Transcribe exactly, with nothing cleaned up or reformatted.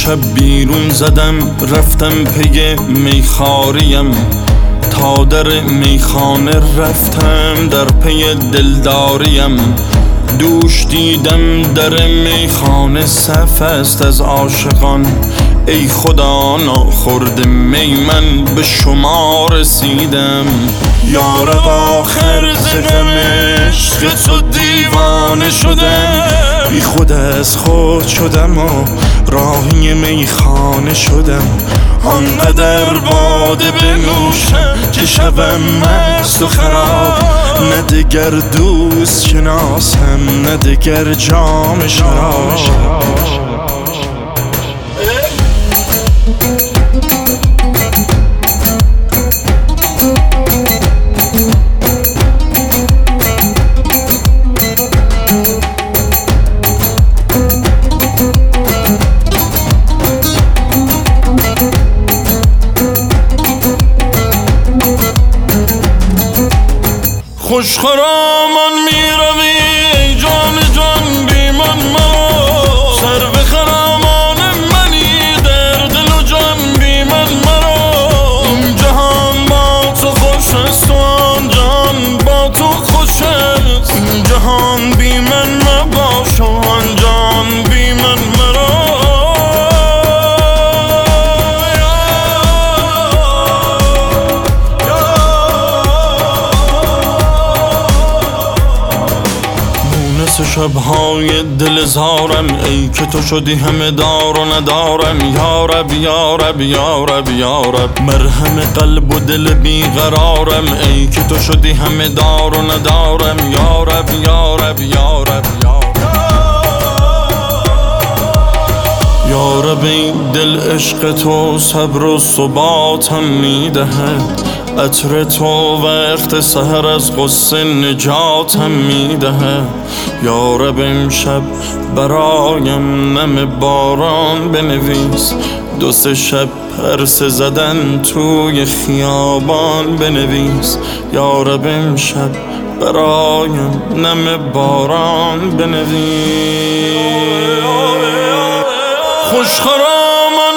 شب بیرون زدم رفتم پی میخاریم، تا در میخانه رفتم در پی دلداریم. دوش دیدم در میخانه صف است از عاشقان، ای خدا ناخورده می من به شما رسیدم. یارب آخر ز غم عشق تو دیوانه شدم، بی خود از خود شدم و راهی میخانه شدم. آنقدر باده بنوشم که شوم مست و خراب، نه دگر دوست شناسم نه دگر جام شراب. خوش خرامان می روی ای جان جان بی من مرا، سر به خرامان منی در دل و جان بی من مرا. این جهان با تو خوش است و آن جهان با تو خوش است، این جهان بی من مباش و آن جهان بی من مرا. شبهای دل زارم ای که تو شدی همه دار و ندارم. یارب یارب یارب یارب مرهم قلب و دل بیقرارم، ای که تو شدی همه دار و ندارم. یارب یارب یارب یارب یارب این دل عشق تو صبر و ثباتم میدهد، عطر تو وقت سحر از غصه نجاتم میدهد. یارب امشب برایم نم باران بنویس، دو سه شب پرسه زدن توی خیابان بنویس. یارب امشب برایم نم باران بنویس. خوش خرامان